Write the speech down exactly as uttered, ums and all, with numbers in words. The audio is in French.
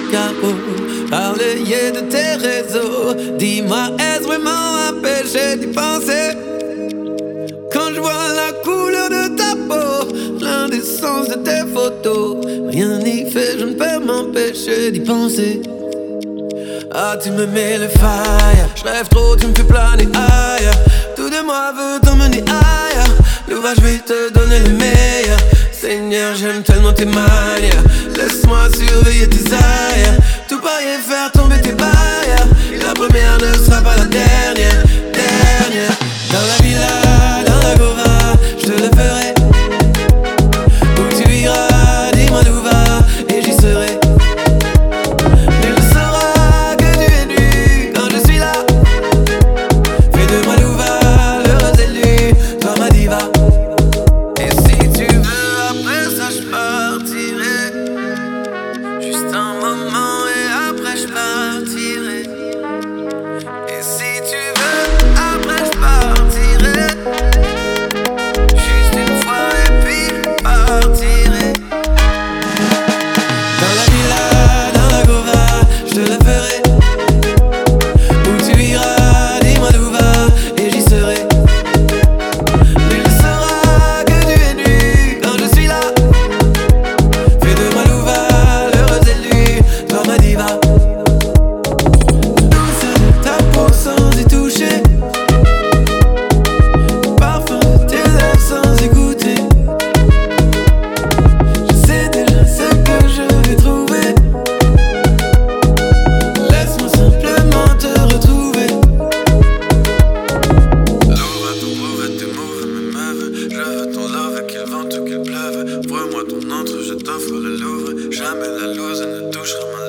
carreaux, parler de tes réseaux. Dis-moi, est-ce vraiment un péché d'y penser? Quand je vois la couleur de ta peau, l'indécence de tes photos, rien n'y fait, je ne peux m'empêcher d'y penser. Ah, tu me mets le fire, je rêve trop, tu me fais planer ailleurs. Tout de moi veut t'emmener ailleurs. Louva, je vais te donner le meilleur. Seigneur, j'aime tellement tes manières. Laisse-moi surveiller tes arrières. Tout parier, faire tomber tes barrières. Et la première ne sera pas la dernière. Dernière. Dans la villa, dans la gova, je te le ferai. Où tu iras, dis-moi d'où va, et j'y serai. Nul ne saura que tu es nu quand je suis là. Fais de moi d'où va, l'heureuse élue, toi ma diva. Et si tu veux, après ça je partirai. Juste un moment et après je partirai. Et si tu veux, après je partirai. Juste une fois et puis je partirai. Dans la villa, dans la gova, je te le ferai. Où tu iras, dis-moi d'où va, et j'y serai. Nul ne saura que tu es nu quand je suis là. Fais de moi d'où va, l'heureuse élue, toi ma diva. Douceur de ta peau sans y toucher. Parfum de tes lèvres sans y goûter. Je sais déjà ce que je vais trouver. Laisse-moi simplement te retrouver. Louva, ton groove, tes moves me meuvent. Je veux ton love, qu'il vente ou qu'il pleuve. Vois-moi ton entre, je t'offre le Louvre. Jamais la loose ne touchera ma